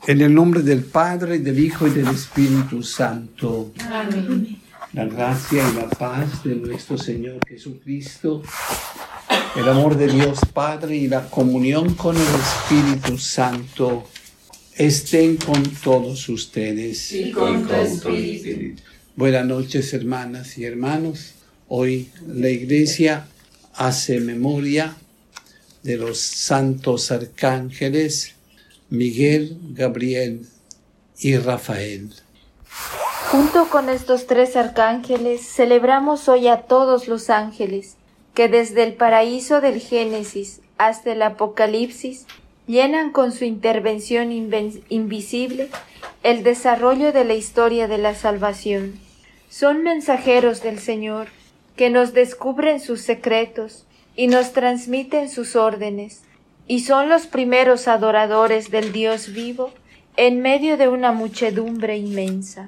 En el nombre del Padre, del Hijo y del Espíritu Santo. Amén. La gracia y la paz de nuestro Señor Jesucristo, el amor de Dios Padre y la comunión con el Espíritu Santo estén con todos ustedes. Y con tu espíritu. Buenas noches, hermanas y hermanos. Hoy la Iglesia hace memoria de los santos arcángeles Miguel, Gabriel y Rafael. Junto con estos tres arcángeles celebramos hoy a todos los ángeles, que desde el paraíso del Génesis hasta el Apocalipsis llenan con su intervención invisible el desarrollo de la historia de la salvación. Son mensajeros del Señor, que nos descubren sus secretos y nos transmiten sus órdenes, y son los primeros adoradores del Dios vivo en medio de una muchedumbre inmensa.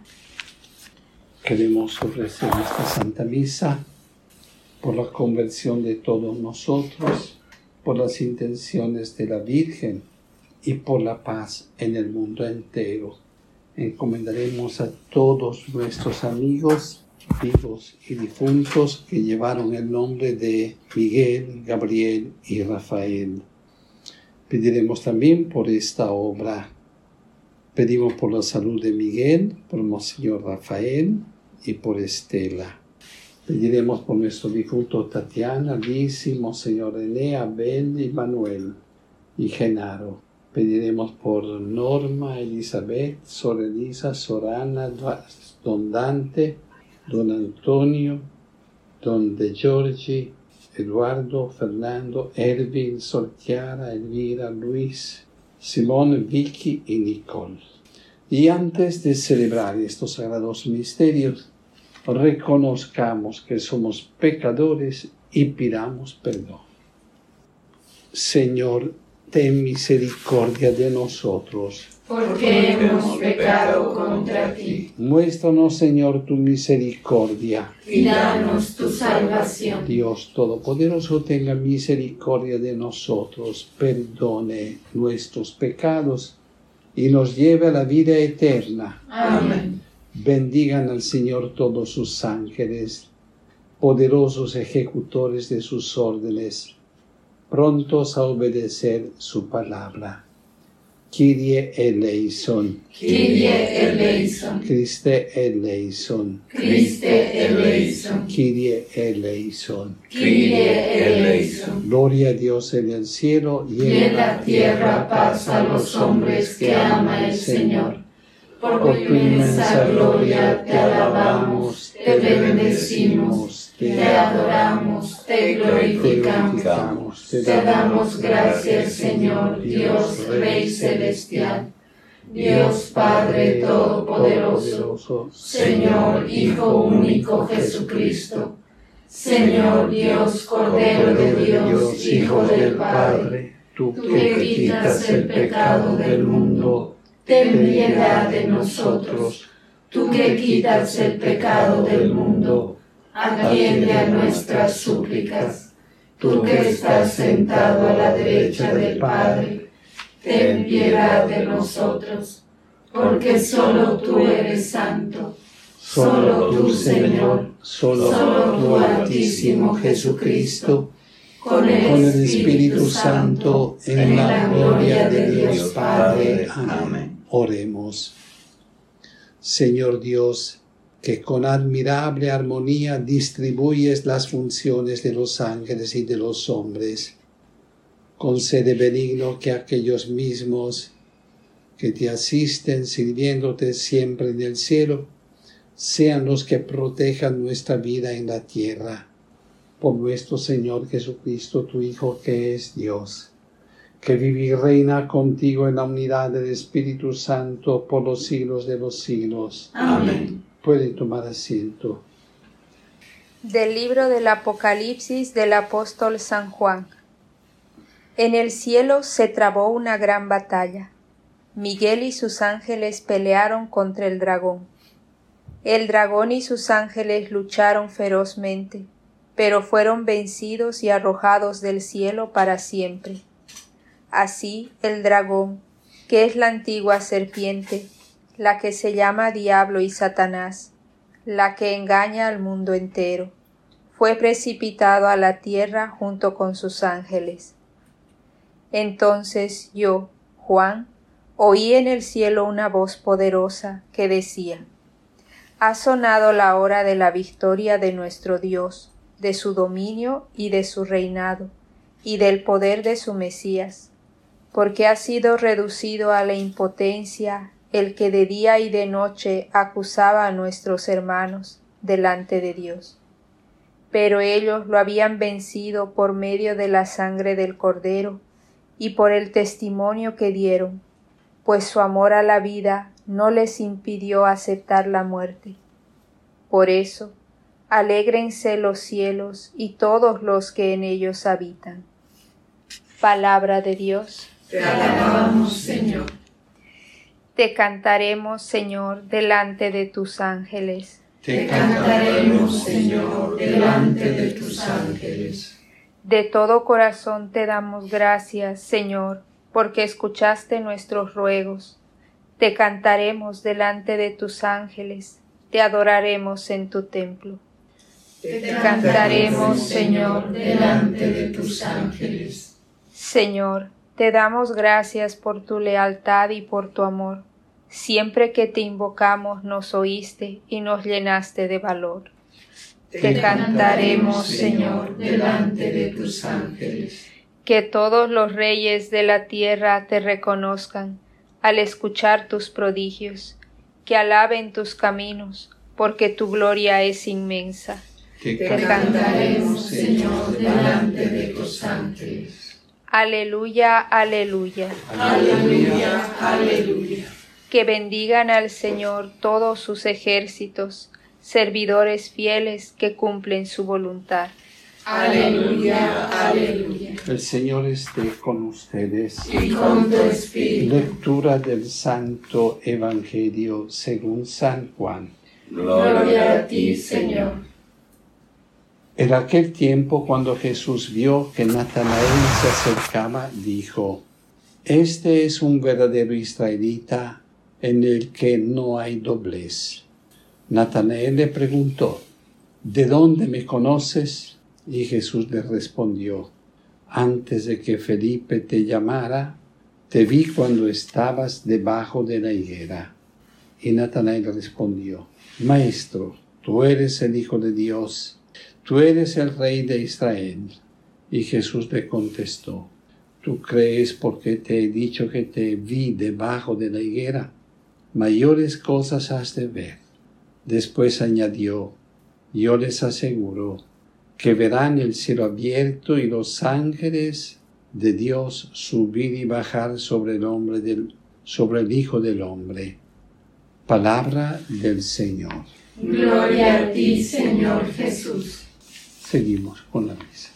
Queremos ofrecer esta Santa Misa por la conversión de todos nosotros, por las intenciones de la Virgen y por la paz en el mundo entero. Encomendaremos a todos nuestros amigos vivos y difuntos que llevaron el nombre de Miguel, Gabriel y Rafael. Pediremos también por esta obra. Pedimos por la salud de Miguel, por Monseñor Rafael y por Estela. Pediremos por nuestro difunto Tatiana, Liz, Monseñor René, Abel y Manuel y Genaro. Pediremos por Norma, Elizabeth, Sor Elisa, Sorana, Don Dante, Don Antonio, Don De Giorgi, Eduardo, Fernando, Erwin, Sor Chiara, Elvira, Luis, Simón, Vicky y Nicole. Y antes de celebrar estos sagrados misterios, reconozcamos que somos pecadores y pidamos perdón. Señor, ten misericordia de nosotros, porque hemos pecado contra ti. Muéstranos, Señor, tu misericordia. Y danos tu salvación. Dios Todopoderoso, tenga misericordia de nosotros, perdone nuestros pecados y nos lleve a la vida eterna. Amén. Bendigan al Señor todos sus ángeles, poderosos ejecutores de sus órdenes, prontos a obedecer su palabra. Kyrie eleison. Kyrie eleison. Christe eleison. Christe eleison. Kyrie eleison. Kyrie eleison. Gloria a Dios en el cielo Y en la tierra paz a los hombres que ama el Señor. Por tu inmensa gloria te alabamos, te bendecimos, te adoramos, te glorificamos. Te damos gracias, Señor, Dios Rey Celestial, Dios Padre Todopoderoso, Señor Hijo único Jesucristo, Señor Dios Cordero de Dios, Hijo del Padre, tú que quitas el pecado del mundo, ten piedad de nosotros. Tú que quitas el pecado del mundo, atiende a nuestras súplicas. Tú que estás sentado a la derecha del Padre, ten piedad de nosotros, porque solo tú eres santo, solo tú, Señor, solo tú, Altísimo Jesucristo, con el Espíritu Santo, en la gloria de Dios Padre. Amén. Oremos. Señor Dios, que con admirable armonía distribuyes las funciones de los ángeles y de los hombres, concede benigno que aquellos mismos que te asisten sirviéndote siempre en el cielo, sean los que protejan nuestra vida en la tierra. Por nuestro Señor Jesucristo, tu Hijo, que es Dios, que vive y reina contigo en la unidad del Espíritu Santo por los siglos de los siglos. Amén. Pueden tomar asiento. Del libro del Apocalipsis del apóstol San Juan. En el cielo se trabó una gran batalla. Miguel y sus ángeles pelearon contra el dragón. El dragón y sus ángeles lucharon ferozmente, pero fueron vencidos y arrojados del cielo para siempre. Así el dragón, que es la antigua serpiente, la que se llama Diablo y Satanás, la que engaña al mundo entero, fue precipitado a la tierra junto con sus ángeles. Entonces yo, Juan, oí en el cielo una voz poderosa que decía: ha sonado la hora de la victoria de nuestro Dios, de su dominio y de su reinado, y del poder de su Mesías, porque ha sido reducido a la impotencia el que de día y de noche acusaba a nuestros hermanos delante de Dios. Pero ellos lo habían vencido por medio de la sangre del Cordero y por el testimonio que dieron, pues su amor a la vida no les impidió aceptar la muerte. Por eso, alégrense los cielos y todos los que en ellos habitan. Palabra de Dios. Te alabamos, Señor. Te cantaremos, Señor, delante de tus ángeles. Te cantaremos, Señor, delante de tus ángeles. De todo corazón te damos gracias, Señor, porque escuchaste nuestros ruegos. Te cantaremos delante de tus ángeles, te adoraremos en tu templo. Te cantaremos, Señor, delante de tus ángeles. Señor, te damos gracias por tu lealtad y por tu amor. Siempre que te invocamos nos oíste y nos llenaste de valor. Te cantaremos, Señor, delante de tus ángeles. Que todos los reyes de la tierra te reconozcan al escuchar tus prodigios, que alaben tus caminos, porque tu gloria es inmensa. Te cantaremos, Señor, delante de tus ángeles. Aleluya, aleluya. Aleluya, aleluya. Que bendigan al Señor todos sus ejércitos, servidores fieles que cumplen su voluntad. Aleluya, aleluya. El Señor esté con ustedes. Y con tu espíritu. Lectura del Santo Evangelio según San Juan. Gloria a ti, Señor. En aquel tiempo, cuando Jesús vio que Natanael se acercaba, dijo: este es un verdadero israelita en el que no hay doblez. Natanael le preguntó: ¿de dónde me conoces? Y Jesús le respondió: antes de que Felipe te llamara, te vi cuando estabas debajo de la higuera. Y Natanael respondió: Maestro, tú eres el Hijo de Dios, tú eres el Rey de Israel. Y Jesús le contestó: ¿tú crees porque te he dicho que te vi debajo de la higuera? Mayores cosas has de ver. Después añadió: yo les aseguro que verán el cielo abierto y los ángeles de Dios subir y bajar sobre el Hijo del Hombre. Palabra del Señor. Gloria a ti, Señor Jesús. Seguimos con la misa.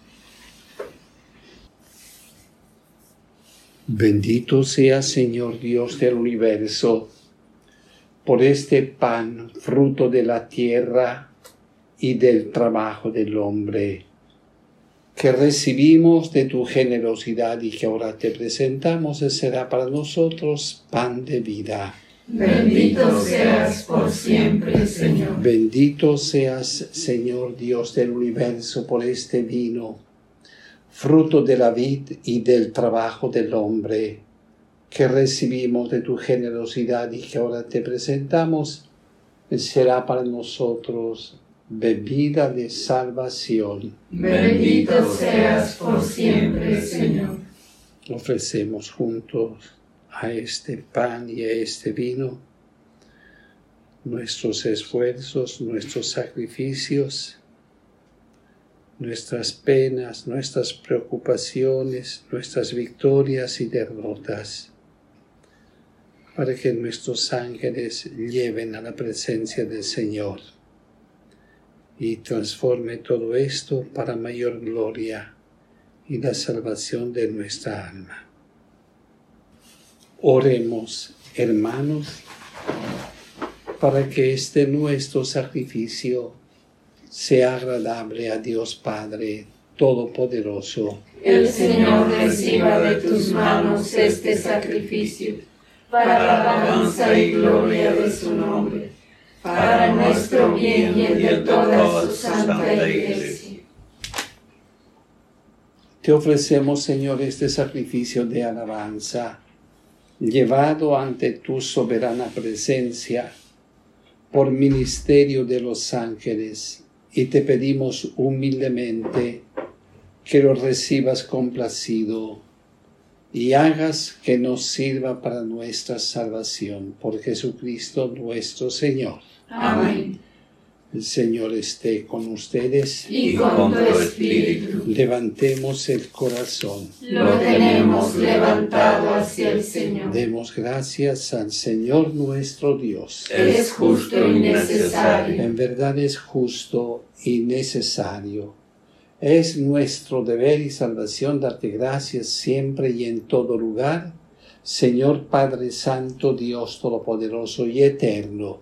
Bendito sea, Señor Dios del universo, por este pan, fruto de la tierra y del trabajo del hombre, que recibimos de tu generosidad y que ahora te presentamos, será para nosotros pan de vida. Bendito seas por siempre, Señor. Bendito seas, Señor Dios del universo, por este vino, fruto de la vid y del trabajo del hombre, que recibimos de tu generosidad y que ahora te presentamos, será para nosotros bebida de salvación. Bendito seas por siempre, Señor. Ofrecemos juntos a este pan y a este vino nuestros esfuerzos, nuestros sacrificios, nuestras penas, nuestras preocupaciones, nuestras victorias y derrotas, para que nuestros ángeles lleven a la presencia del Señor y transforme todo esto para mayor gloria y la salvación de nuestra alma. Oremos, hermanos, para que nuestro sacrificio sea agradable a Dios Padre Todopoderoso. El Señor reciba de tus manos este sacrificio, para alabanza y gloria de su nombre, para nuestro bien y el de toda su santa Iglesia. Te ofrecemos, Señor, este sacrificio de alabanza, llevado ante tu soberana presencia por ministerio de los ángeles, y te pedimos humildemente que lo recibas complacido y hagas que nos sirva para nuestra salvación. Por Jesucristo nuestro Señor. Amén. El Señor esté con ustedes. Y con tu espíritu. Levantemos el corazón. Lo tenemos levantado hacia el Señor. Demos gracias al Señor nuestro Dios. Es justo y necesario. En verdad es justo y necesario. Es nuestro deber y salvación darte gracias siempre y en todo lugar, Señor Padre Santo, Dios Todopoderoso y Eterno,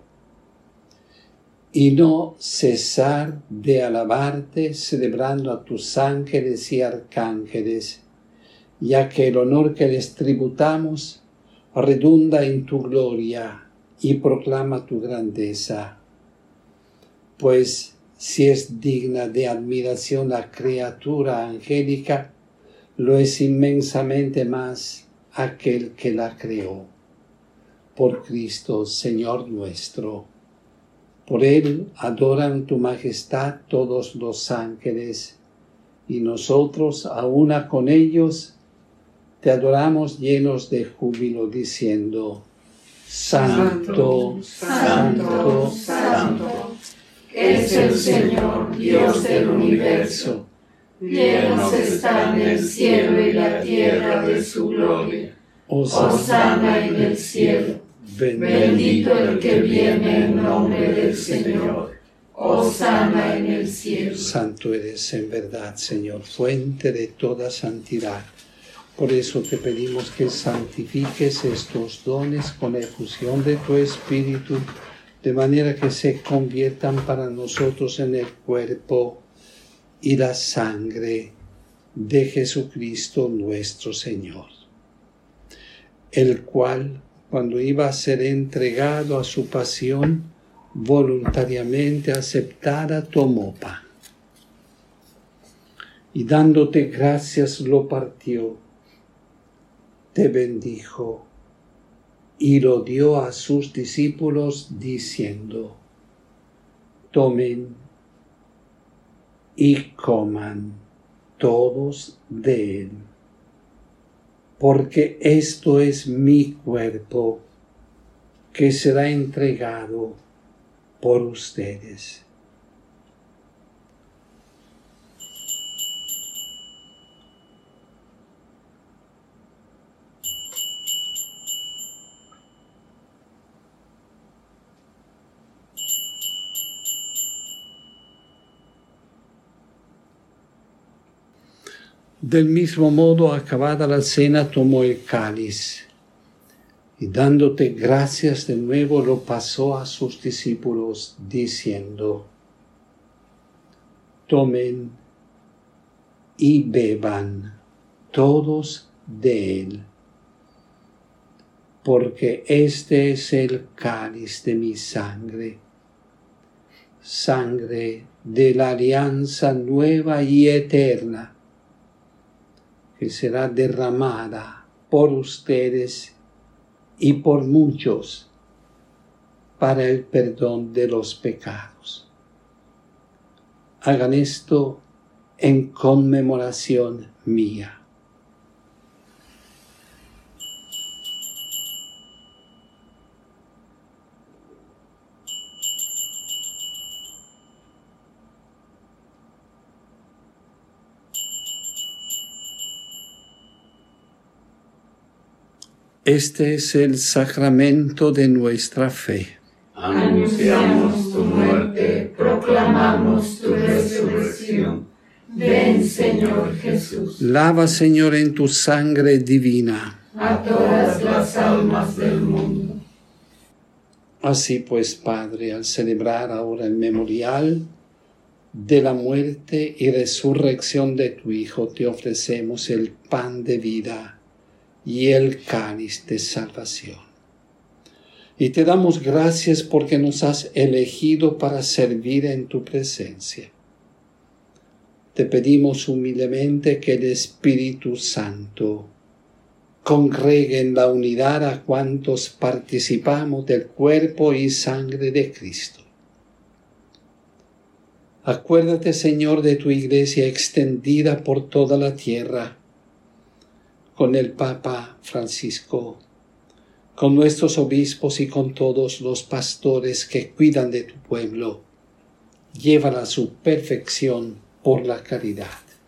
y no cesar de alabarte celebrando a tus ángeles y arcángeles, ya que el honor que les tributamos redunda en tu gloria y proclama tu grandeza. Pues si es digna de admiración la criatura angélica, lo es inmensamente más aquel que la creó. Por Cristo, Señor nuestro. Por Él adoran tu majestad todos los ángeles, y nosotros, a una con ellos, te adoramos llenos de júbilo, diciendo: Santo, Santo, Santo, es el Señor, Dios del universo. Llenos están el cielo y la tierra de su gloria. Hosana en el cielo. Bendito el que viene en nombre del Señor. Hosana en el cielo. Santo eres en verdad, Señor, fuente de toda santidad. Por eso te pedimos que santifiques estos dones con la efusión de tu Espíritu, de manera que se conviertan para nosotros en el cuerpo y la sangre de Jesucristo nuestro Señor, el cual, cuando iba a ser entregado a su pasión, voluntariamente aceptada, tomó pan, y dándote gracias lo partió, te bendijo, y lo dio a sus discípulos diciendo: tomen y coman todos de él, porque esto es mi cuerpo que será entregado por ustedes. Del mismo modo, acabada la cena, tomó el cáliz y dándote gracias de nuevo lo pasó a sus discípulos, diciendo: tomen y beban todos de él, porque este es el cáliz de mi sangre, sangre de la alianza nueva y eterna, que será derramada por ustedes y por muchos para el perdón de los pecados. Hagan esto en conmemoración mía. Este es el sacramento de nuestra fe. Anunciamos tu muerte, proclamamos tu resurrección. Ven, Señor Jesús. Lava, Señor, en tu sangre divina a todas las almas del mundo. Así pues, Padre, al celebrar ahora el memorial de la muerte y resurrección de tu Hijo, te ofrecemos el pan de vida y el cáliz de salvación. Y te damos gracias porque nos has elegido para servir en tu presencia. Te pedimos humildemente que el Espíritu Santo congregue en la unidad a cuantos participamos del cuerpo y sangre de Cristo. Acuérdate, Señor, de tu Iglesia extendida por toda la tierra, con el Papa Francisco, con nuestros obispos y con todos los pastores que cuidan de tu pueblo. Llévala a su perfección por la caridad.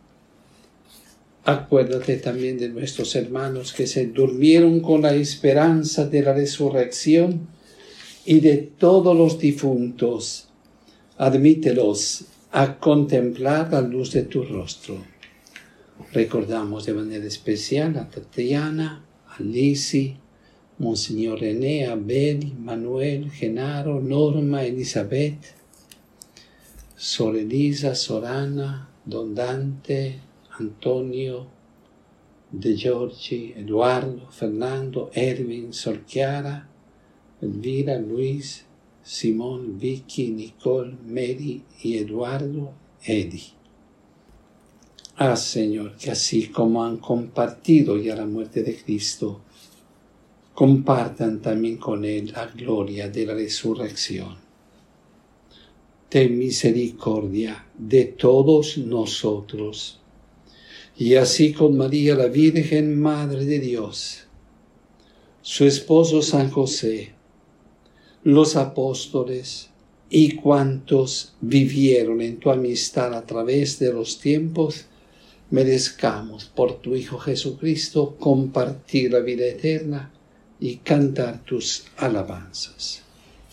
Acuérdate también de nuestros hermanos que se durmieron con la esperanza de la resurrección y de todos los difuntos. Admítelos a contemplar la luz de tu rostro. Recordamos de manera especial a Tatiana, a Lisi, Monseñor René, Abel, Manuel, Genaro, Norma, Elizabeth, Sor Elisa, Sorana, Don Dante, Antonio, De Giorgi, Eduardo, Fernando, Erwin, Sor Chiara, Elvira, Luis, Simón, Vicky, Nicole, Mary y Eduardo, Eddie. Haz, Señor, que así como han compartido ya la muerte de Cristo, compartan también con Él la gloria de la resurrección. Ten misericordia de todos nosotros, y así con María la Virgen, Madre de Dios, su esposo San José, los apóstoles y cuantos vivieron en tu amistad a través de los tiempos, merezcamos por tu Hijo Jesucristo compartir la vida eterna y cantar tus alabanzas.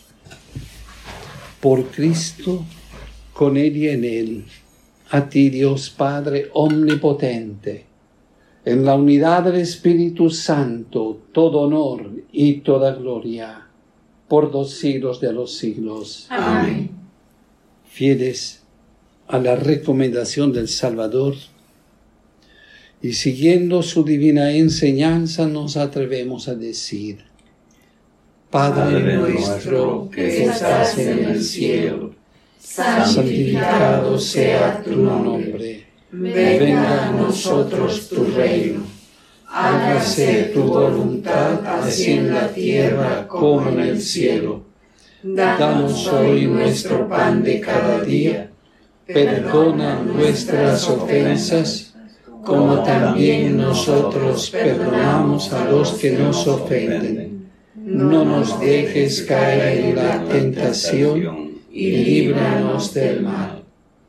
Por Cristo, con Él y en Él, a ti Dios Padre omnipotente, en la unidad del Espíritu Santo, todo honor y toda gloria, por los siglos de los siglos. Amén. Fieles a la recomendación del Salvador y siguiendo su divina enseñanza, nos atrevemos a decir: Padre nuestro que estás en el cielo, santificado sea tu nombre. Venga a nosotros tu reino. Hágase tu voluntad, así en la tierra como en el cielo. Danos hoy nuestro pan de cada día. Perdona nuestras ofensas, como también nosotros perdonamos a los que nos ofenden. No nos dejes caer en la tentación y líbranos del mal.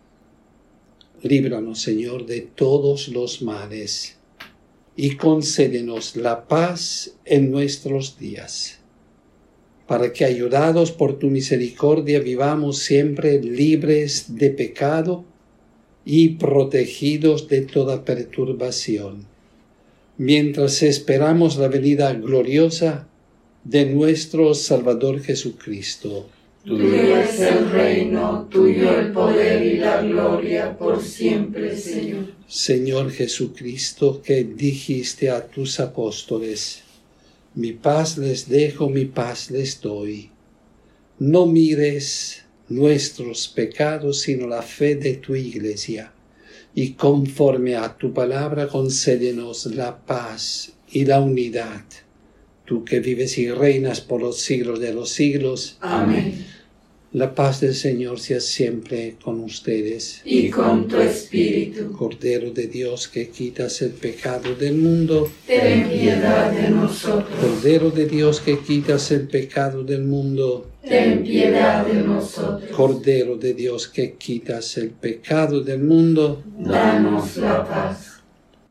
Líbranos, Señor, de todos los males y concédenos la paz en nuestros días, para que, ayudados por tu misericordia, vivamos siempre libres de pecado y protegidos de toda perturbación, mientras esperamos la venida gloriosa de nuestro Salvador Jesucristo. Tuyo es el reino, tuyo el poder y la gloria por siempre, Señor. Señor Jesucristo, que dijiste a tus apóstoles: mi paz les dejo, mi paz les doy. No mires nuestros pecados, sino la fe de tu Iglesia, y conforme a tu palabra concédenos la paz y la unidad. Tú que vives y reinas por los siglos de los siglos. Amén. La paz del Señor sea siempre con ustedes. Y con tu espíritu. Cordero de Dios, que quitas el pecado del mundo, Ten piedad de nosotros. Cordero de Dios, que quitas el pecado del mundo, Ten piedad de nosotros. Cordero de Dios, que quitas el pecado del mundo, Danos la paz.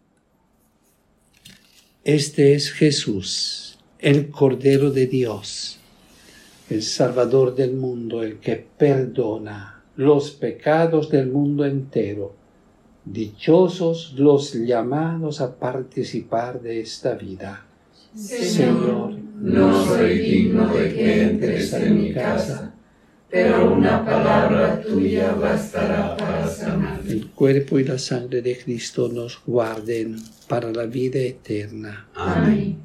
Este es Jesús, el Cordero de Dios, el Salvador del mundo, el que perdona los pecados del mundo entero. Dichosos los llamados a participar de esta vida. Señor, no soy digno de que entres en mi casa, pero una palabra tuya bastará para sanar. El cuerpo y la sangre de Cristo nos guarden para la vida eterna. Amén.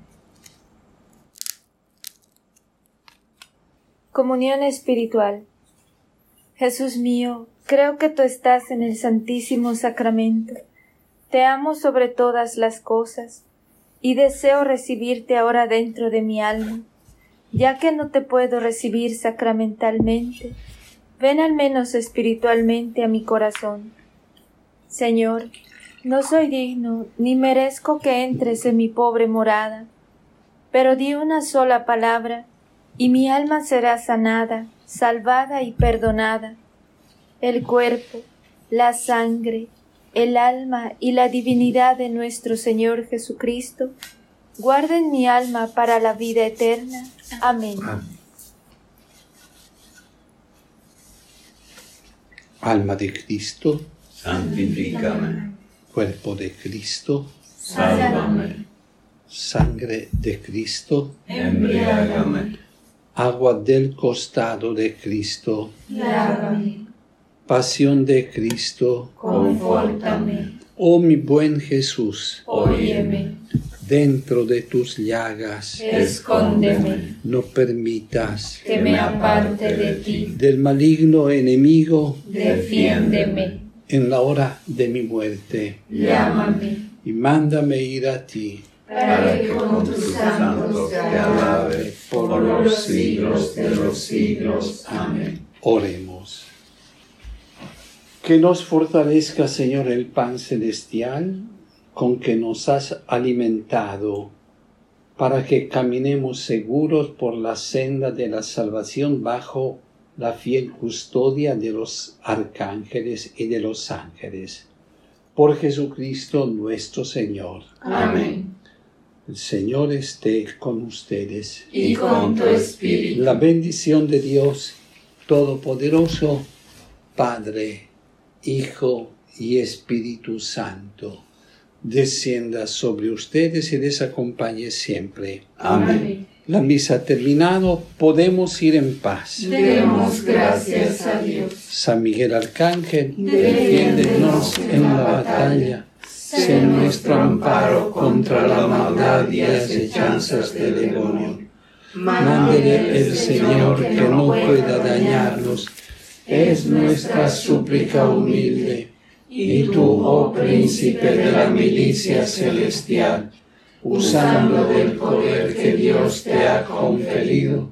Comunión espiritual. Jesús mío, creo que tú estás en el Santísimo Sacramento. Te amo sobre todas las cosas y deseo recibirte ahora dentro de mi alma. Ya que no te puedo recibir sacramentalmente, ven al menos espiritualmente a mi corazón. Señor, no soy digno ni merezco que entres en mi pobre morada, pero di una sola palabra y mi alma será sanada, salvada y perdonada. El cuerpo, la sangre, el alma y la divinidad de nuestro Señor Jesucristo guarden mi alma para la vida eterna. Amén. Alma de Cristo, Santifícame. cuerpo de Cristo, Sálvame. sangre de Cristo, Embriágame. agua del costado de Cristo, Lávame. pasión de Cristo. Confórtame. Oh mi buen Jesús, Óyeme. dentro de tus llagas, Escóndeme. no permitas Que me aparte de ti. del maligno enemigo Defiéndeme. en la hora de mi muerte, Llámame. y mándame ir a ti. Para que con tus santos te alabe por los siglos de los siglos. Amén. Oremos. Que nos fortalezca, Señor, el pan celestial con que nos has alimentado, para que caminemos seguros por la senda de la salvación bajo la fiel custodia de los arcángeles y de los ángeles. Por Jesucristo nuestro Señor. Amén. El Señor esté con ustedes. Y con tu espíritu. La bendición de Dios Todopoderoso, Padre, Hijo y Espíritu Santo, descienda sobre ustedes y les acompañe siempre. Amén. La misa ha terminado, podemos ir en paz. Demos gracias a Dios. San Miguel Arcángel, defiéndenos en la batalla. Sé nuestro amparo contra la maldad y asechanzas del demonio. Mándele el Señor que no pueda dañarnos. Es nuestra súplica humilde. Y tú, oh príncipe de la milicia celestial, usando del poder que Dios te ha conferido,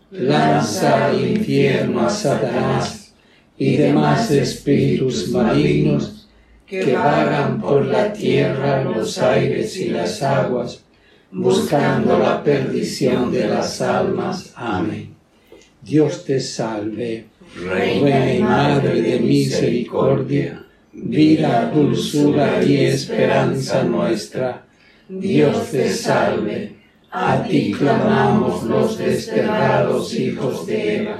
lanza al infierno a Satanás y demás espíritus malignos que vagan por la tierra, los aires y las aguas, buscando la perdición de las almas. Amén. Dios te salve, Reina y Madre de misericordia, vida, dulzura y esperanza nuestra. Dios te salve, a ti clamamos los desterrados hijos de Eva.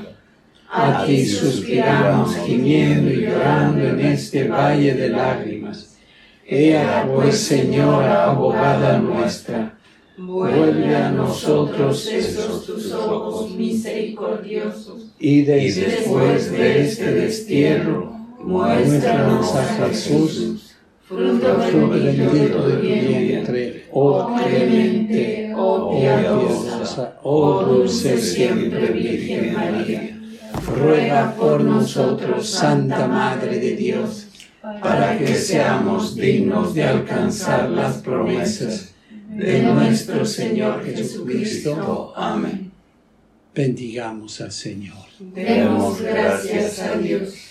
A ti suspiramos gimiendo y llorando en este valle de lágrimas. Ea pues, Señora, abogada nuestra, vuelve a nosotros esos tus ojos misericordiosos, y después de este destierro, muéstranos a Jesús, fruto bendito de tu vientre, oh clemente, oh piadosa, oh dulce siempre Virgen María. Ruega por nosotros, Santa Madre de Dios, para que seamos dignos de alcanzar las promesas de nuestro Señor Jesucristo. Amén. Bendigamos al Señor. Demos gracias a Dios.